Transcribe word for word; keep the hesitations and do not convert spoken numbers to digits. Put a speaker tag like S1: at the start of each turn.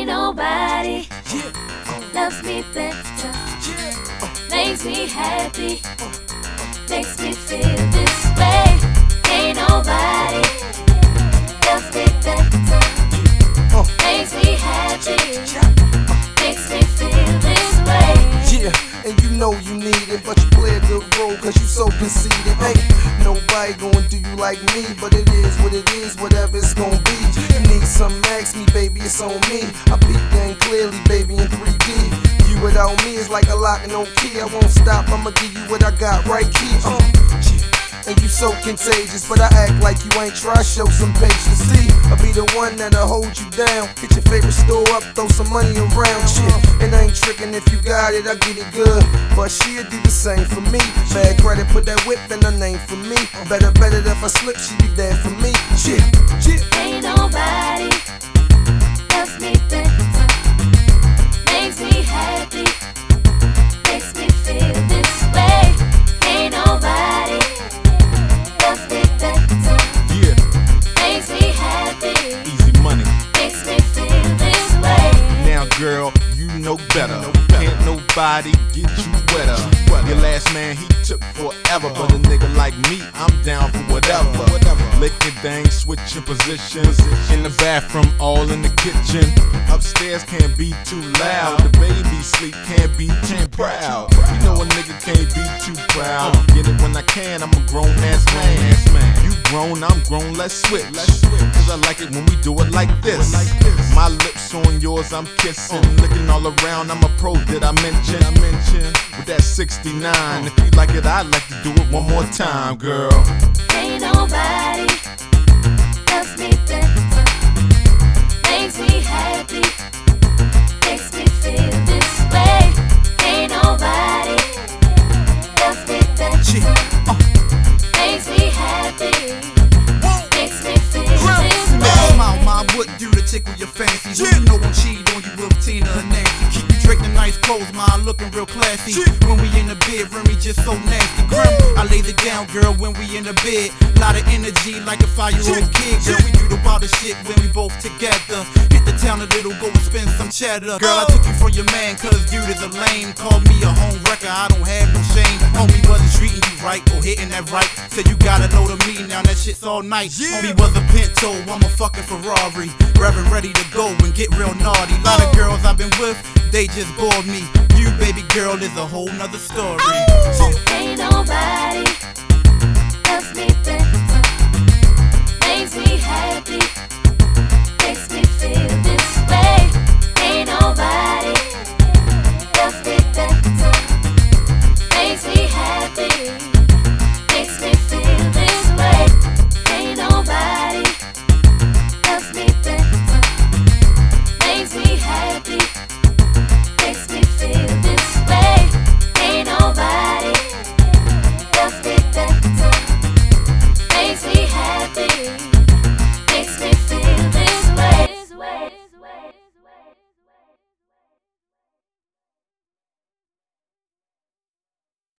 S1: Ain't nobody loves me better, makes me happy, makes me feel this way. Ain't nobody loves me better, makes me happy, makes me feel this way.
S2: Yeah, and you know you need it, but you play a good role cause you so conceited. Hey, nobody gonna do you like me, but it is what it is, whatever it's gonna be. You need something, ask me, baby, it's on me. I peep game clearly, baby, in three D. You without me is like a lock and no key. I won't stop, I'ma give you what I got right here. Uh, yeah. And you so contagious, but I act like you ain't try, show some patience. See, I'll be the one that'll hold you down. Hit your favorite store up, throw some money around. Shit, and I ain't tricking if you got it, I get it good. But she'll do the same for me. Bad credit, put that whip in her name for me. Better, better if I slip, she be there for me. Shit, shit.
S1: Ain't nobody loves me better, makes me happy, makes me feel this way. Ain't nobody loves me better,
S3: Yeah,
S1: makes me happy,
S3: easy money.
S1: makes me feel this way.
S3: Now, girl, you know better. Can't nobody get you wetter. Your last man, he took forever, but a nigga like me, I'm down for whatever. Licking things, switching positions. In the bathroom, all in the kitchen. Upstairs can't be too loud. The baby sleep can't be too proud. You know a nigga can't be too proud. Get it when I can, I'm a grown ass man. You grown, I'm grown, let's switch. Cause I like it when we do it like this. My lips on yours, I'm kissing. Looking all around, I'm a pro, did I mention? I mention with that sixty-nine. If you like it, I'd like to do it one more time, girl.
S1: Ain't nobody loves me better, makes me happy, makes me feel this way. Ain't nobody loves me better, makes me happy, makes me feel this way.
S4: Smile, mom, what do to tickle your fancy? You know I'm cheating on you with Tina and Nancy. Keep you drinking nice clothes, mom, looking real classy. When we in the bedroom, we just so nasty. Grim, I lay it down, girl, when we in the bed. Lot of energy like a five-year-old kid. Girl, we do the wildest shit when we both together. Hit the town a little, go and spend some cheddar. Girl, I took you from your man, cause dude is a lame. Called me a home wrecker, I don't have no shame. Homie wasn't treating you right or hitting that right. Said you got a load of me, now that shit's all night. Homie was a Pinto, I'm a fucking Ferrari. Reverend ready to go and get real naughty. Lot of girls I've been with, they just bored me. You, baby girl, is a whole nother story.
S1: Ain't nobody